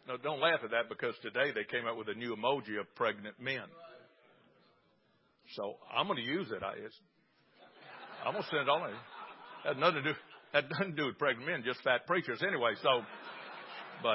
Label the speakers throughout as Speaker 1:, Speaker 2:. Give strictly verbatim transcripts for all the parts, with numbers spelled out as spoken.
Speaker 1: No, don't laugh at that, because today they came out with a new emoji of pregnant men. So I'm going to use it. I, it's, I'm going to send it on. It had nothing to do. Had nothing to do with pregnant men, just fat preachers anyway. So, but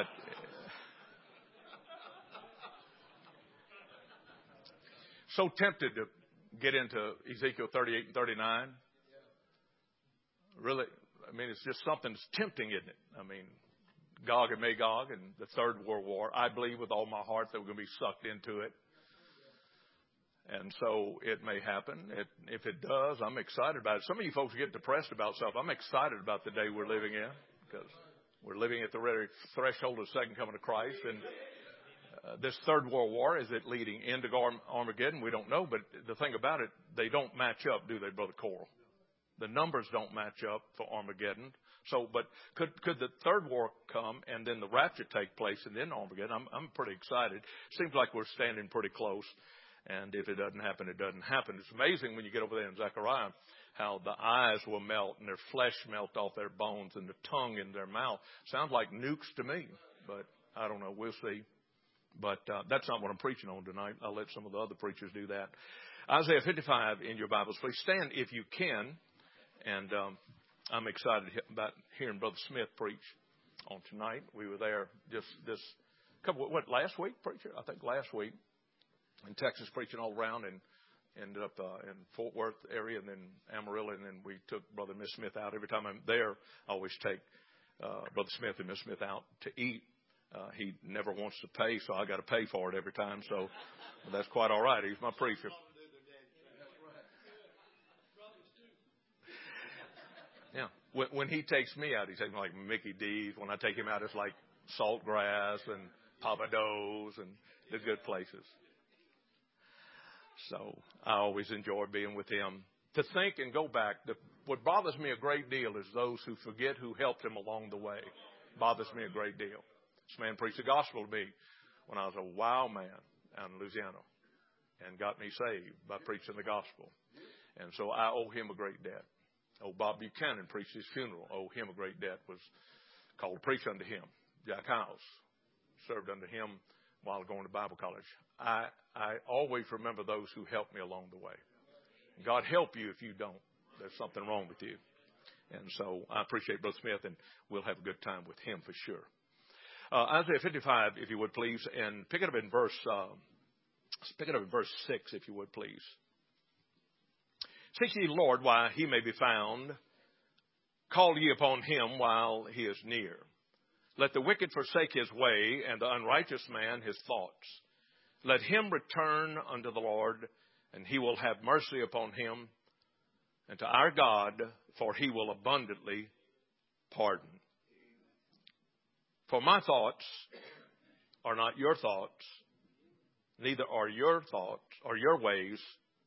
Speaker 1: so tempted to get into Ezekiel thirty-eight and thirty-nine. Really, I mean, it's just something that's tempting, isn't it? I mean, Gog and Magog and the Third World War. I believe with all my heart that we're going to be sucked into it. And so it may happen. It, if it does, I'm excited about it. Some of you folks get depressed about stuff. I'm excited about the day we're living in, because we're living at the very threshold of the second coming of Christ. And uh, this Third World War, is it leading into Armageddon? We don't know. But the thing about it, they don't match up, do they, Brother Coral? The numbers don't match up for Armageddon. So, but could could the third war come and then the rapture take place and then Armageddon? I'm I'm pretty excited. Seems like we're standing pretty close. And if it doesn't happen, it doesn't happen. It's amazing when you get over there in Zechariah how the eyes will melt and their flesh melt off their bones and the tongue in their mouth. Sounds like nukes to me, but I don't know. We'll see. But uh, that's not what I'm preaching on tonight. I'll let some of the other preachers do that. Isaiah fifty-five in your Bibles, please stand if you can. And um, I'm excited about hearing Brother Smith preach on tonight. We were there just this couple, what, last week, preacher? I think last week in Texas, preaching all around, and ended up uh, in Fort Worth area and then Amarillo. And then we took Brother and Miss Smith out. Every time I'm there, I always take uh, Brother Smith and Miss Smith out to eat. Uh, he never wants to pay, so I got to pay for it every time. So that's quite all right. He's my preacher. Yeah. When, when he takes me out, he takes me like Mickey D's. When I take him out, it's like Saltgrass and Papados and the good places. So I always enjoy being with him. To think and go back, the, what bothers me a great deal is those who forget who helped him along the way. Bothers me a great deal. This man preached the gospel to me when I was a wild man out in Louisiana and got me saved by preaching the gospel. And so I owe him a great debt. Oh, Bob Buchanan preached his funeral. Oh, him a great debt was called Preach Unto Him. Jack House served under him while going to Bible college. I, I always remember those who helped me along the way. God help you if you don't. There's something wrong with you. And so I appreciate Brother Smith, and we'll have a good time with him for sure. Uh, Isaiah fifty-five, if you would please, and pick it up in verse, uh, pick it up in verse six, if you would please. Seek ye the Lord while he may be found. Call ye upon him while he is near. Let the wicked forsake his way, and the unrighteous man his thoughts. Let him return unto the Lord, and he will have mercy upon him, and to our God, for he will abundantly pardon. For my thoughts are not your thoughts, neither are your thoughts or your ways.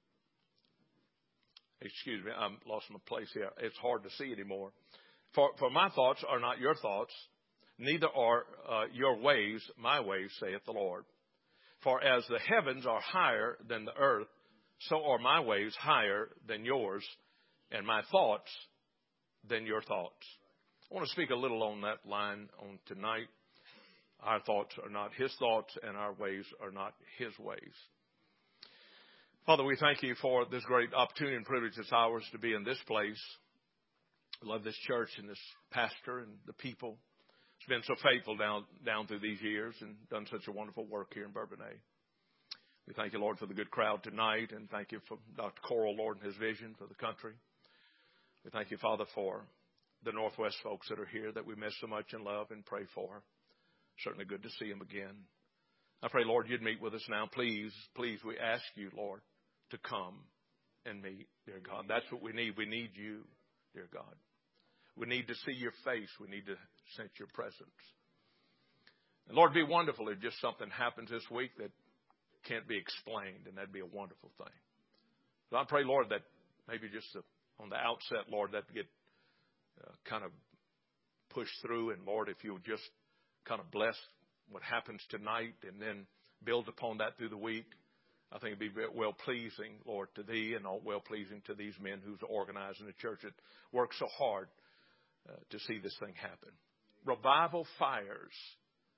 Speaker 1: Excuse me, I lost my place here. It's hard to see anymore. For, for my thoughts are not your thoughts, neither are uh, your ways my ways, saith the Lord. For as the heavens are higher than the earth, so are my ways higher than yours, and my thoughts than your thoughts. I want to speak a little on that line on tonight. Our thoughts are not his thoughts, and our ways are not his ways. Father, we thank you for this great opportunity and privilege it's ours to be in this place. We love this church and this pastor and the people. It's been so faithful down down through these years and done such a wonderful work here in Bourbonnais. We thank you, Lord, for the good crowd tonight, and thank you for Doctor Coral, Lord, and his vision for the country. We thank you, Father, for the Northwest folks that are here that we miss so much and love and pray for. Certainly good to see them again. I pray, Lord, you'd meet with us now. Please, please, we ask you, Lord, to come and meet, dear God. That's what we need. We need you, dear God. We need to see your face. We need to sense your presence. And Lord, it'd be wonderful if just something happens this week that can't be explained, and that'd be a wonderful thing. So I pray, Lord, that maybe just on the outset, Lord, that get uh, kind of pushed through. And Lord, if you'll just kind of bless what happens tonight and then build upon that through the week, I think it'd be well pleasing, Lord, to thee, and all well pleasing to these men who's organizing the church that work so hard uh, to see this thing happen. Revival fires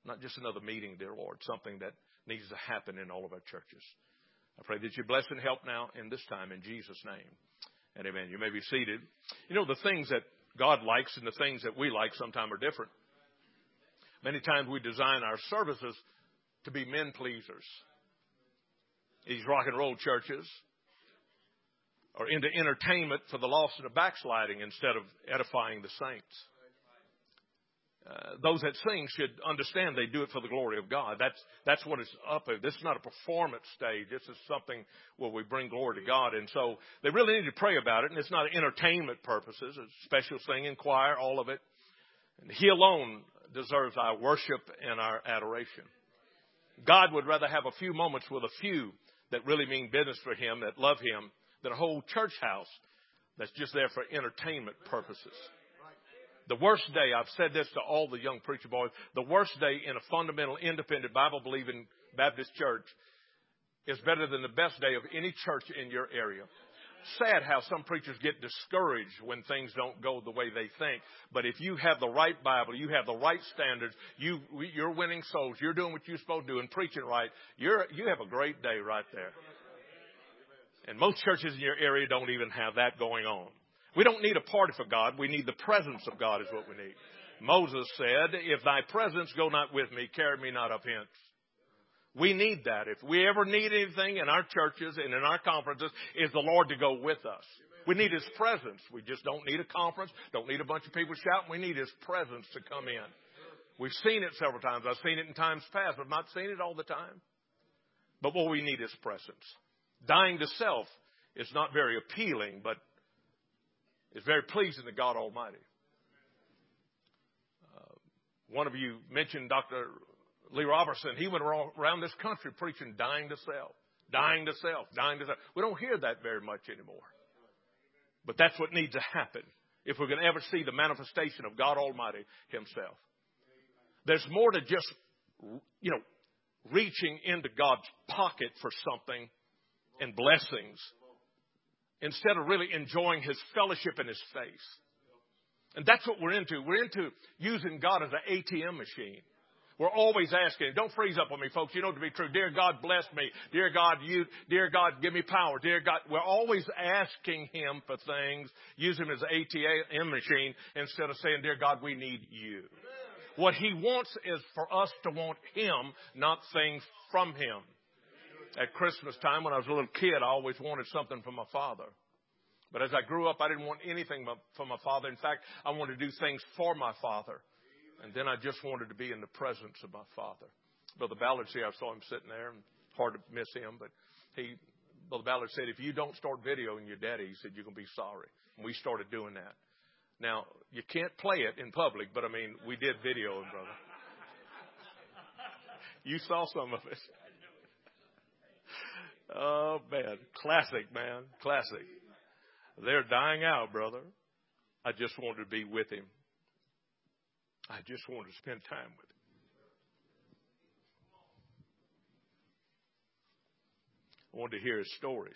Speaker 1: Not just another meeting, dear Lord, something that needs to happen in all of our churches. I pray that you bless and help now in this time in Jesus' name. And amen. You may be seated. You know, the things that God likes and the things that we like sometimes are different. Many times we design our services to be men pleasers. These rock and roll churches are into entertainment for the lost and the backsliding instead of edifying the saints. Uh, those that sing should understand they do it for the glory of God. That's that's what it's up to. This is not a performance stage. This is something where we bring glory to God. And so they really need to pray about it. And it's not entertainment purposes. It's special singing, choir, all of it. And He alone deserves our worship and our adoration. God would rather have a few moments with a few that really mean business for Him, that love Him, than a whole church house that's just there for entertainment purposes. The worst day, I've said this to all the young preacher boys, the worst day in a fundamental, independent, Bible-believing Baptist church is better than the best day of any church in your area. Sad how some preachers get discouraged when things don't go the way they think. But if you have the right Bible, you have the right standards, you, you're winning souls, you're doing what you're supposed to do and preaching right, you're, you have a great day right there. And most churches in your area don't even have that going on. We don't need a party for God. We need the presence of God is what we need. Moses said, if thy presence go not with me, carry me not up hence. We need that. If we ever need anything in our churches and in our conferences, is the Lord to go with us. We need His presence. We just don't need a conference, don't need a bunch of people shouting. We need His presence to come in. We've seen it several times. I've seen it in times past. I've not seen it all the time. But what we need is presence. Dying to self is not very appealing, but it's very pleasing to God Almighty. Uh, one of you mentioned Doctor Lee Robertson. He went around this country preaching dying to self, dying to self, dying to self. We don't hear that very much anymore. But that's what needs to happen if we're going to ever see the manifestation of God Almighty Himself. There's more to just, you know, reaching into God's pocket for something and blessings, instead of really enjoying His fellowship in His face. And that's what we're into. We're into using God as an A T M machine. We're always asking. Don't freeze up on me, folks. You know it to be true. Dear God, bless me. Dear God, you, dear God, give me power. Dear God, we're always asking Him for things, use Him as an A T M machine, instead of saying, dear God, we need you. What He wants is for us to want Him, not things from Him. At Christmas time, when I was a little kid, I always wanted something from my father. But as I grew up, I didn't want anything from my father. In fact, I wanted to do things for my father. And then I just wanted to be in the presence of my father. Brother Ballard, see, I saw him sitting there, and hard to miss him. But he, Brother Ballard said, if you don't start videoing your daddy, he said, you're going to be sorry. And we started doing that. Now, you can't play it in public, but I mean, we did video him, brother. You saw some of it. Oh, man. Classic, man. Classic. They're dying out, brother. I just wanted to be with Him. I just wanted to spend time with Him. I wanted to hear His stories.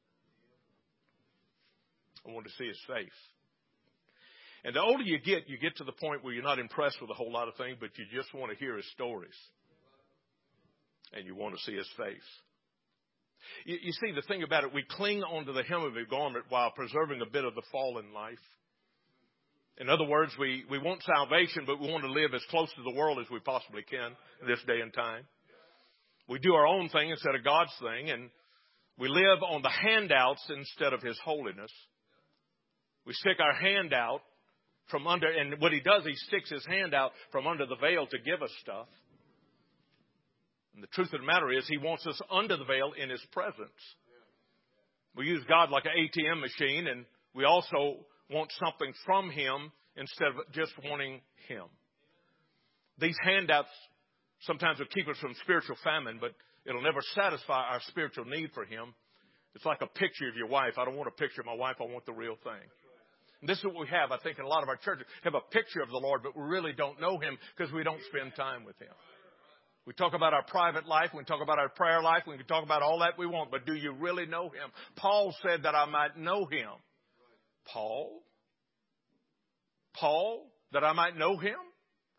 Speaker 1: I wanted to see His face. And the older you get, you get to the point where you're not impressed with a whole lot of things, but you just want to hear His stories. And you want to see His face. You, you see, the thing about it, we cling onto the hem of His garment while preserving a bit of the fallen life. In other words, we, we want salvation, but we want to live as close to the world as we possibly can in this day and time. We do our own thing instead of God's thing, and we live on the handouts instead of His holiness. We stick our hand out from under, and what He does, He sticks His hand out from under the veil to give us stuff. And the truth of the matter is, He wants us under the veil in His presence. We use God like an A T M machine, and we also want something from Him instead of just wanting Him. These handouts sometimes will keep us from spiritual famine, but it'll never satisfy our spiritual need for Him. It's like a picture of your wife. I don't want a picture of my wife. I want the real thing. And this is what we have, I think, in a lot of our churches. Have a picture of the Lord, but we really don't know Him because we don't spend time with Him. We talk about our private life. We can talk about our prayer life. We can talk about all that we want. But do you really know Him? Paul said that I might know Him. Paul? Paul? That I might know Him?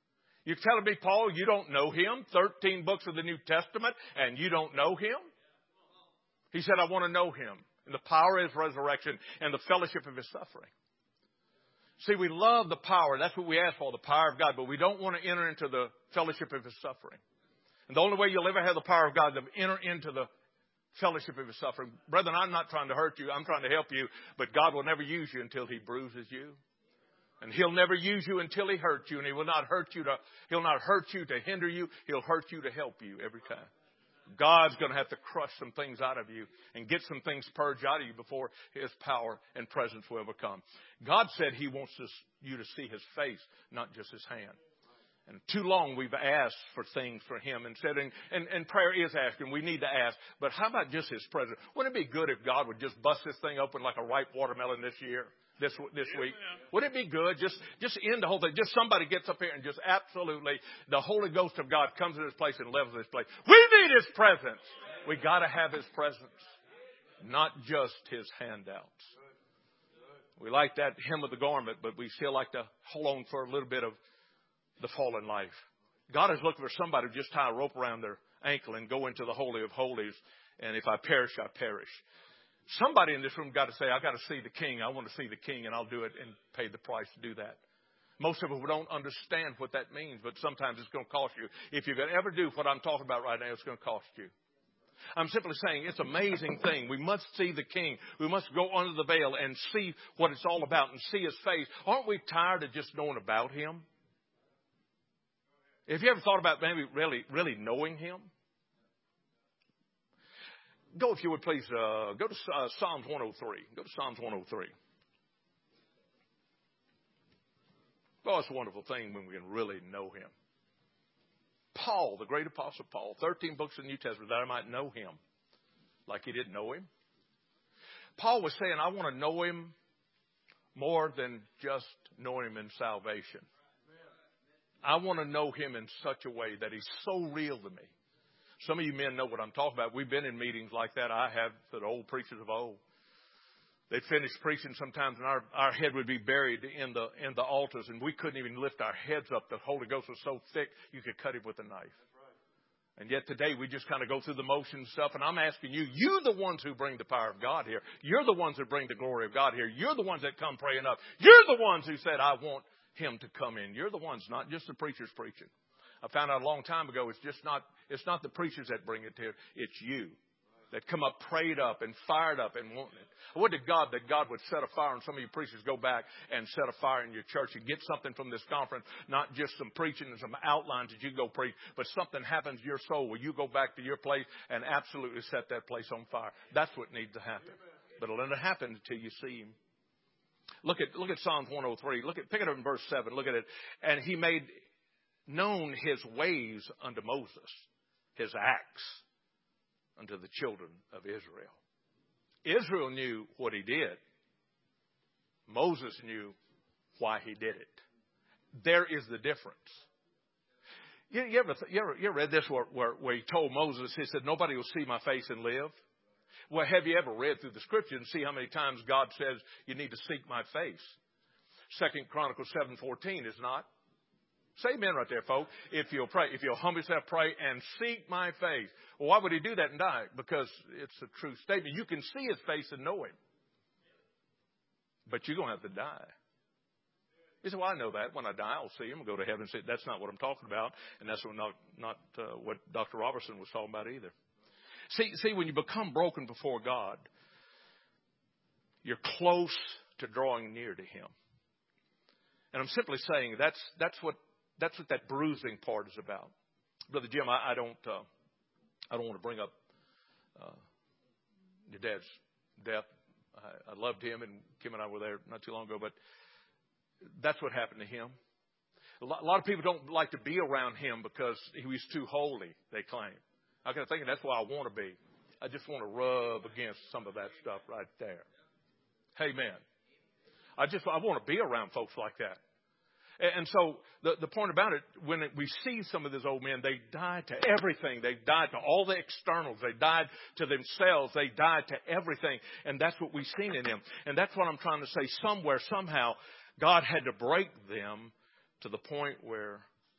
Speaker 1: You're telling me, Paul, you don't know him? thirteen books of the New Testament, and you don't know him? He said, I want to know him and the power of his resurrection and the fellowship of his suffering. See, we love the power. That's what we ask for, the power of God. But we don't want to enter into the fellowship of his suffering. And the only way you'll ever have the power of God is to enter into the fellowship of his suffering. Brethren, I'm not trying to hurt you. I'm trying to help you. But God will never use you until he bruises you. And he'll never use you until he hurts you. And he will not hurt you to, he'll not hurt you to hinder you. He'll hurt you to help you every time. God's going to have to crush some things out of you and get some things purged out of you before his power and presence will ever come. God said he wants us, you to see his face, not just his hand. And too long we've asked for things for him and said, and, and, and prayer is asking. We need to ask. But how about just his presence? Wouldn't it be good if God would just bust this thing open like a ripe watermelon this year? This this week. Would it be good? Just just end the whole thing. Just somebody gets up here and just absolutely, the Holy Ghost of God comes in this place and levels this place. We need his presence. We got to have his presence, not just his handouts. We like that hem of the garment, but we still like to hold on for a little bit of the fallen life. God is looking for somebody to just tie a rope around their ankle and go into the Holy of Holies. And if I perish, I perish. Somebody in this room got to say, I got to see the King. I want to see the King, and I'll do it and pay the price to do that. Most of us don't understand what that means, but sometimes it's going to cost you. If you could ever do what I'm talking about right now, it's going to cost you. I'm simply saying it's an amazing thing. We must see the King. We must go under the veil and see what it's all about and see his face. Aren't we tired of just knowing about him? Have you ever thought about maybe really, really knowing him? Go, if you would, please, uh, go to uh, Psalms one oh three. Go to Psalms one oh three. Oh, it's a wonderful thing when we can really know him. Paul, the great apostle Paul, thirteen books of the New Testament, that I might know him like he didn't know him. Paul was saying, I want to know him more than just knowing him in salvation. I want to know him in such a way that he's so real to me. Some of you men know what I'm talking about. We've been in meetings like that. I have, the old preachers of old. They'd finish preaching sometimes, and our, our head would be buried in the in the altars, and we couldn't even lift our heads up. The Holy Ghost was so thick, you could cut it with a knife. And yet today, we just kind of go through the motion stuff, and I'm asking you, you're the ones who bring the power of God here. You're the ones that bring the glory of God here. You're the ones that come praying up. You're the ones who said, I want him to come in. You're the ones, not just the preachers preaching. I found out a long time ago, it's just not, it's not the preachers that bring it here. It's you that come up prayed up and fired up and wanting it. I would to God that God would set a fire, and some of you preachers go back and set a fire in your church and get something from this conference, not just some preaching and some outlines that you go preach, but something happens to your soul where you go back to your place and absolutely set that place on fire. That's what needs to happen. But it'll never happen until you see him. Look at, look at Psalms one oh three. Look at, pick it up in verse seven. Look at it. And he made known his ways unto Moses, his acts unto the children of Israel. Israel knew what he did. Moses knew why he did it. There is the difference. You, you, ever, you, ever, you ever read this where, where, where he told Moses, he said, nobody will see my face and live? Well, have you ever read through the scripture and see how many times God says you need to seek my face? Second Chronicles seven fourteen is not. Say amen right there, folks. If you'll pray, if you'll humble yourself, pray and seek my face. Well, why would he do that and die? Because it's a true statement. You can see his face and know him. But you're going to have to die. He said, well, I know that. When I die, I'll see him and go to heaven and say, that's not what I'm talking about. And that's what not, not uh, what Doctor Robertson was talking about either. See, see, when you become broken before God, you're close to drawing near to him. And I'm simply saying that's, that's what, That's what that bruising part is about. Brother Jim, I, I don't uh, I don't want to bring up uh, your dad's death. I, I loved him, and Kim and I were there not too long ago, but that's what happened to him. A lot, a lot of people don't like to be around him because he was too holy, they claim. I can think that's why I want to be. I just want to rub against some of that stuff right there. Amen. I just I want to be around folks like that. And so the, the point about it, when it, we see some of these old men, they died to everything. They died to all the externals. They died to themselves. They died to everything. And that's what we've seen in them. And that's what I'm trying to say. Somewhere, somehow, God had to break them to the point where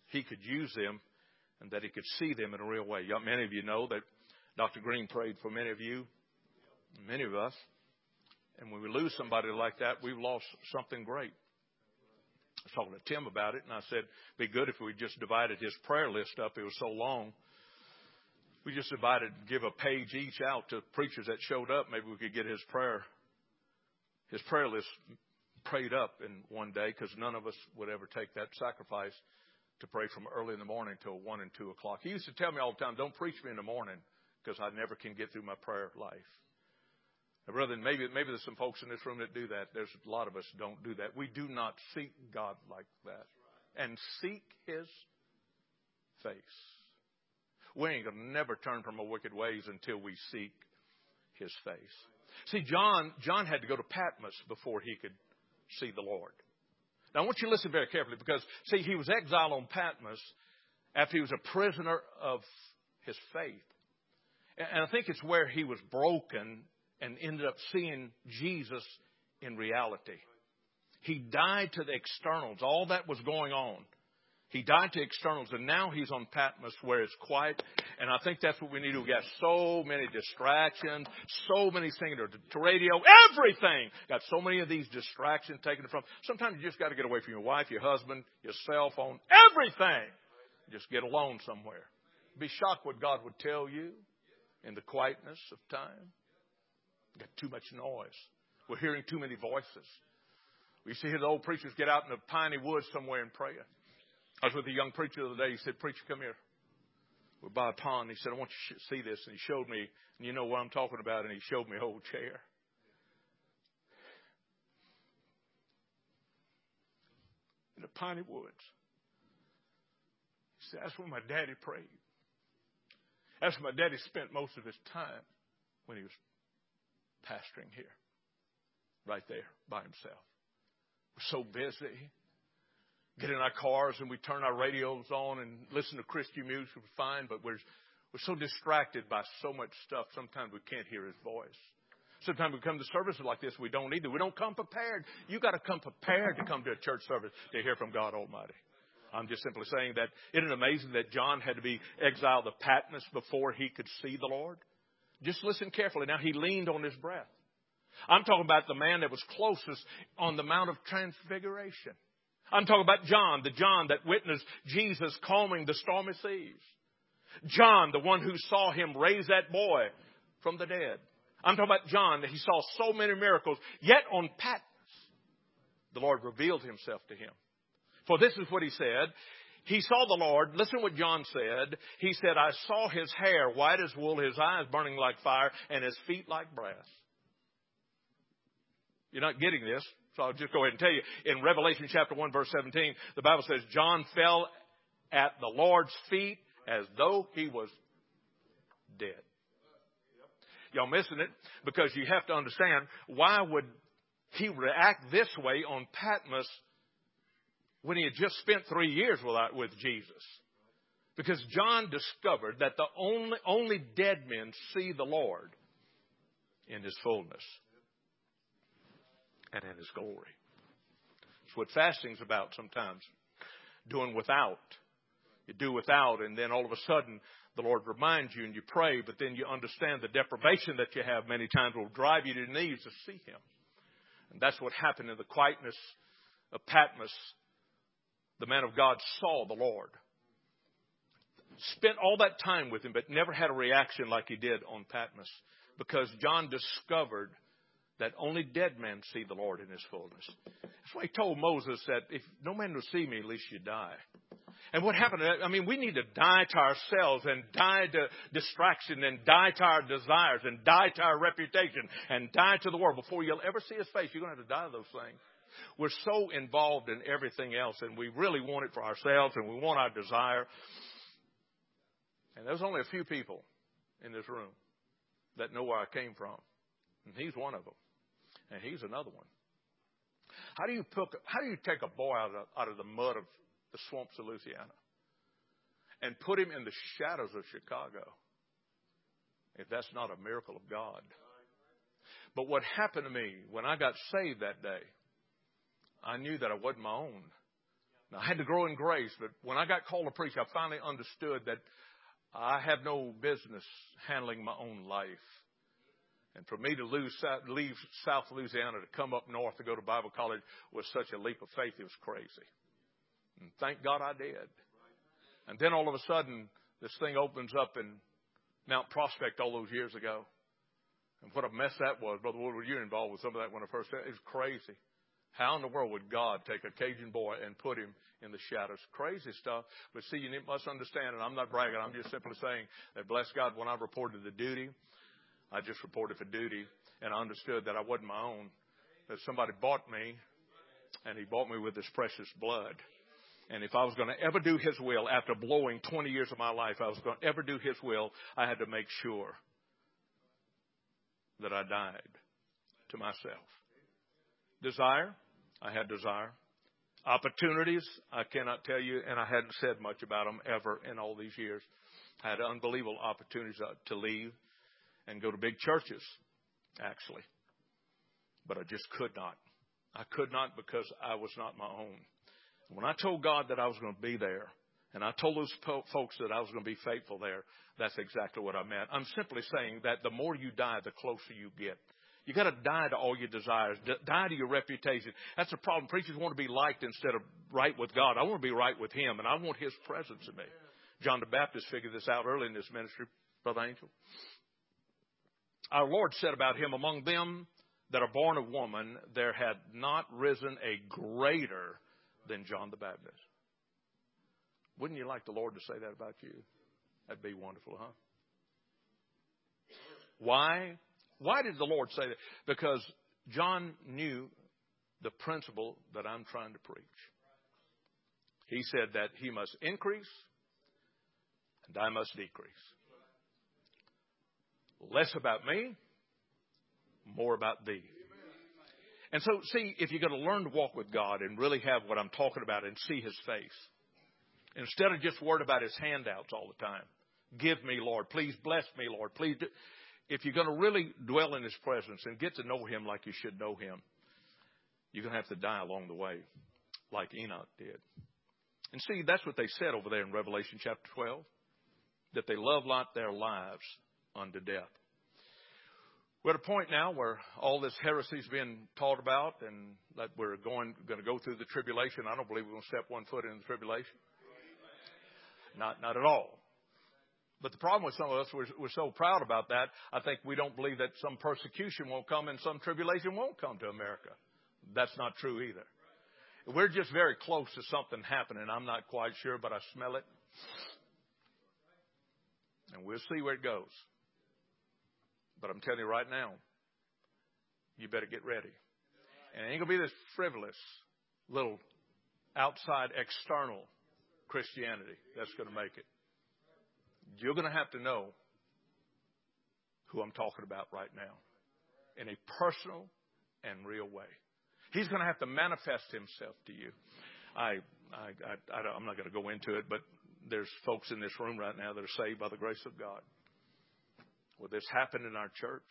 Speaker 1: he could use them and that he could see them in a real way. Many of you know that Doctor Green prayed for many of you, many of us. And when we lose somebody like that, we've lost something great. I was talking to Tim about it, and I said, it'd be good if we just divided his prayer list up. It was so long. We just divided, give a page each out to preachers that showed up. Maybe we could get his prayer, his prayer list prayed up in one day, because none of us would ever take that sacrifice to pray from early in the morning till one and two o'clock. He used to tell me all the time, don't preach me in the morning, because I never can get through my prayer life. Now, brother, maybe, maybe there's some folks in this room that do that. There's a lot of us don't do that. We do not seek God like that. And seek his face. We ain't going to never turn from our wicked ways until we seek his face. See, John, John had to go to Patmos before he could see the Lord. Now, I want you to listen very carefully, because, see, he was exiled on Patmos after he was a prisoner of his faith. And I think it's where he was broken and ended up seeing Jesus in reality. He died to the externals, all that was going on. He died to externals, and now he's on Patmos where it's quiet. And I think that's what we need to do. We got so many distractions, so many things to, to radio, everything. Got so many of these distractions taken from. Sometimes you just got to get away from your wife, your husband, your cell phone, everything. Just get alone somewhere. Be shocked what God would tell you in the quietness of time. Got too much noise. We're hearing too many voices. We see the old preachers get out in the piney woods somewhere and pray. I was with a young preacher the other day. He said, preacher, come here. We're by a pond. He said, I want you to see this. And he showed me, and you know what I'm talking about, and he showed me an old chair. In the piney woods. He said, that's where my daddy prayed. That's where my daddy spent most of his time when he was pastoring here. Right there by himself. We're so busy. Get in our cars and we turn our radios on and listen to Christian music. We're fine, but we're, we're so distracted by so much stuff, sometimes we can't hear his voice. Sometimes we come to services like this, we don't need to. We don't come prepared. You got to come prepared to come to a church service to hear from God Almighty. I'm just simply saying that isn't it amazing that John had to be exiled to Patmos before he could see the Lord? Just listen carefully. Now, he leaned on his breath. I'm talking about the man that was closest on the Mount of Transfiguration. I'm talking about John, the John that witnessed Jesus calming the stormy seas. John, the one who saw him raise that boy from the dead. I'm talking about John, that he saw so many miracles. Yet on Patmos, the Lord revealed himself to him. For this is what he said. He saw the Lord. Listen to what John said. He said, I saw his hair white as wool, his eyes burning like fire, and his feet like brass. You're not getting this, so I'll just go ahead and tell you. In Revelation chapter one, verse seventeen, the Bible says, John fell at the Lord's feet as though he was dead. Y'all missing it? Because you have to understand, why would he react this way on Patmos when he had just spent three years with, with Jesus? Because John discovered that the only, only dead men see the Lord in his fullness and in his glory. It's what fasting's about sometimes. Doing without. You do without, and then all of a sudden the Lord reminds you and you pray, but then you understand the deprivation that you have many times will drive you to your knees to see him. And that's what happened in the quietness of Patmos. The man of God saw the Lord. Spent all that time with him, but never had a reaction like he did on Patmos. Because John discovered that only dead men see the Lord in his fullness. That's why he told Moses that if no man will see me, at least you die. And what happened? I mean, we need to die to ourselves and die to distraction and die to our desires and die to our reputation and die to the world. Before you'll ever see his face, you're going to have to die to those things. We're so involved in everything else, and we really want it for ourselves, and we want our desire. And there's only a few people in this room that know where I came from. And he's one of them. And he's another one. How do you pick, how do you take a boy out of, out of the mud of the swamps of Louisiana and put him in the shadows of Chicago, if that's not a miracle of God? But what happened to me when I got saved that day, I knew that I wasn't my own. Now, I had to grow in grace, but when I got called to preach, I finally understood that I have no business handling my own life. And for me to lose, leave South Louisiana to come up north to go to Bible college was such a leap of faith, it was crazy. And thank God I did. And then all of a sudden, this thing opens up in Mount Prospect all those years ago. And what a mess that was. Brother Woodward, you were involved with some of that when I first started. It was crazy. How in the world would God take a Cajun boy and put him in the shadows? Crazy stuff. But see, you must understand, and I'm not bragging, I'm just simply saying that, bless God, when I reported the duty, I just reported for duty, and I understood that I wasn't my own, that somebody bought me, and he bought me with his precious blood. And if I was going to ever do his will, after blowing twenty years of my life, I was going to ever do his will, I had to make sure that I died to myself. Desire, I had desire. Opportunities, I cannot tell you, and I hadn't said much about them ever in all these years. I had unbelievable opportunities to leave and go to big churches, actually. But I just could not. I could not because I was not my own. When I told God that I was going to be there, and I told those po- folks that I was going to be faithful there, that's exactly what I meant. I'm simply saying that the more you die, the closer you get. You got to die to all your desires. D- die to your reputation. That's the problem. Preachers want to be liked instead of right with God. I want to be right with Him, and I want His presence in me. John the Baptist figured this out early in this ministry, Brother Angel. Our Lord said about Him, among them that are born of woman, there had not risen a greater than John the Baptist. Wouldn't you like the Lord to say that about you? That'd be wonderful, huh? Why? Why did the Lord say that? Because John knew the principle that I'm trying to preach. He said that he must increase and I must decrease. Less about me, more about thee. And so, see, if you're going to learn to walk with God and really have what I'm talking about and see His face, instead of just worried about His handouts all the time, give me, Lord, please bless me, Lord, please do. If you're going to really dwell in His presence and get to know Him like you should know Him, you're going to have to die along the way, like Enoch did. And see, that's what they said over there in Revelation chapter twelve, that they love not their lives unto death. We're at a point now where all this heresy is being taught about and that we're going, going to go through the tribulation. I don't believe we're going to step one foot in the tribulation. Not, not at all. But the problem with some of us, we're, we're so proud about that, I think we don't believe that some persecution won't come and some tribulation won't come to America. That's not true either. We're just very close to something happening. I'm not quite sure, but I smell it. And we'll see where it goes. But I'm telling you right now, you better get ready. And it ain't going to be this frivolous little outside external Christianity that's going to make it. You're going to have to know who I'm talking about right now in a personal and real way. He's going to have to manifest Himself to you. I, I, I, I I'm not going to go into it, but there's folks in this room right now that are saved by the grace of God. Well, this happened in our church.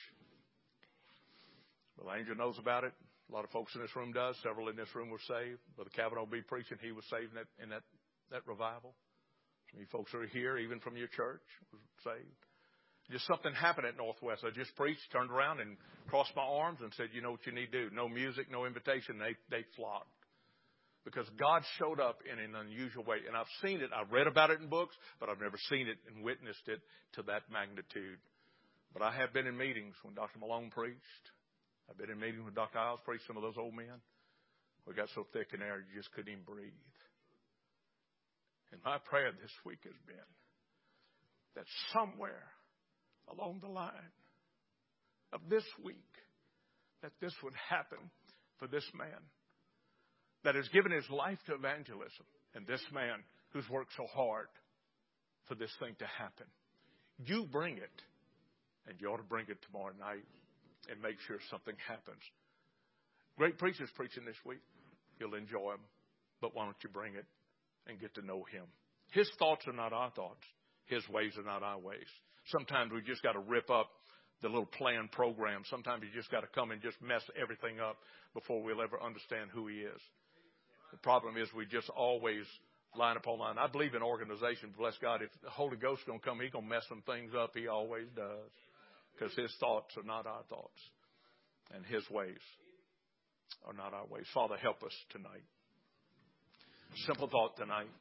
Speaker 1: Well, Angel knows about it. A lot of folks in this room does. Several in this room were saved. Brother Kavanaugh will be preaching. He was saved in that, in that, that revival. Some of you folks are here, even from your church, was saved. Just something happened at Northwest. I just preached, turned around and crossed my arms and said, you know what you need to do. No music, no invitation. They, they flocked. Because God showed up in an unusual way. And I've seen it. I've read about it in books, but I've never seen it and witnessed it to that magnitude. But I have been in meetings when Doctor Malone preached. I've been in meetings when Doctor Isles preached, some of those old men. We got so thick in there, you just couldn't even breathe. And my prayer this week has been that somewhere along the line of this week, that this would happen for this man that has given his life to evangelism, and this man who's worked so hard for this thing to happen. You bring it. And you ought to bring it tomorrow night and make sure something happens. Great preachers preaching this week. You'll enjoy them. But why don't you bring it and get to know Him? His thoughts are not our thoughts. His ways are not our ways. Sometimes we just got to rip up the little planned program. Sometimes you just got to come and just mess everything up before we'll ever understand who He is. The problem is we just always line upon line. I believe in organization. Bless God. If the Holy Ghost is going to come, He's going to mess some things up. He always does. Because His thoughts are not our thoughts. And His ways are not our ways. Father, help us tonight. Simple thought tonight.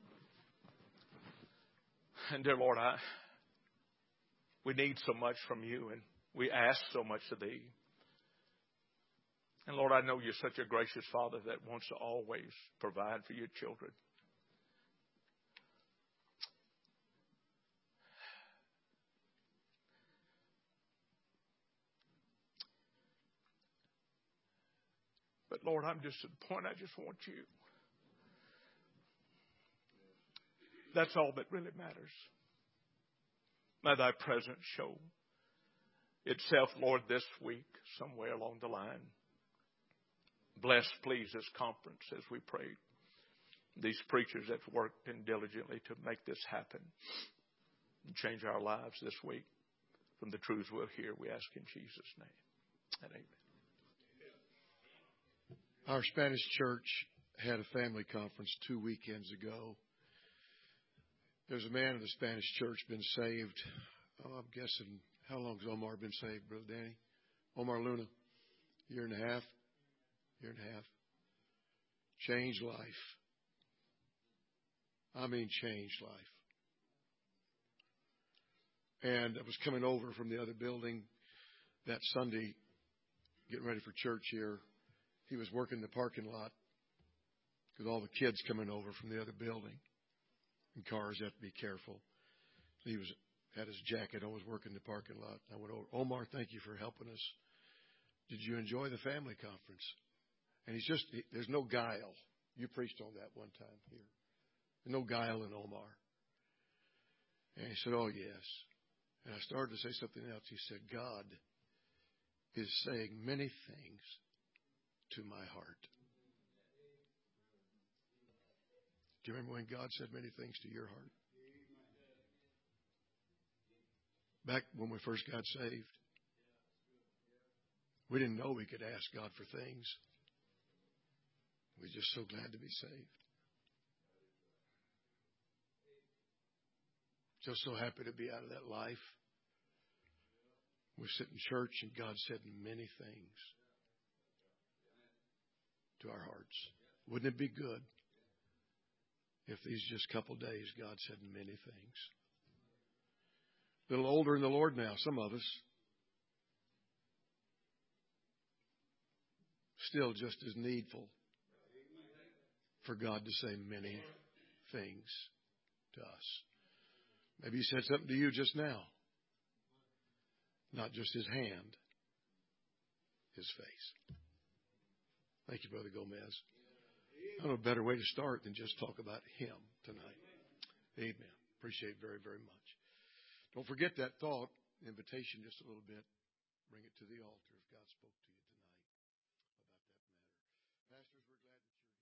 Speaker 1: And dear Lord, I, we need so much from You, and we ask so much of Thee. And Lord, I know You're such a gracious Father that wants to always provide for Your children. But Lord, I'm just at the point I just want You. That's all that really matters. May Thy presence show itself, Lord, this week, somewhere along the line. Bless, please, this conference as we pray. These preachers that worked in diligently to make this happen and change our lives this week from the truths we'll hear. We ask in Jesus' name. And amen.
Speaker 2: Our Spanish church had a family conference two weekends ago. There's a man in the Spanish church been saved. Oh, I'm guessing, how long has Omar been saved, Brother Danny? Omar Luna, year and a half? Year and a half. Changed life. I mean, changed life. And I was coming over from the other building that Sunday, getting ready for church here. He was working the parking lot because all the kids coming over from the other building. And cars have to be careful. He was had his jacket on, was working the parking lot. I went over, Omar, thank you for helping us. Did you enjoy the family conference? And he's just, he, there's no guile. You preached on that one time here. There's no guile in Omar. And he said, oh, yes. And I started to say something else. He said, God is saying many things to my heart. Do you remember when God said many things to your heart? Back when we first got saved, we didn't know we could ask God for things. We're just so glad to be saved. Just so happy to be out of that life. We sit in church and God said many things to our hearts. Wouldn't it be good if these just couple days God said many things? A little older in the Lord now, some of us. Still just as needful for God to say many things to us. Maybe He said something to you just now. Not just His hand, His face. Thank you, Brother Gomez. I don't know a better way to start than just talk about Him tonight. Amen. Appreciate it very, very much. Don't forget that thought, invitation just a little bit. Bring it to the altar if God spoke to you tonight about that matter. Pastors, we're glad that you're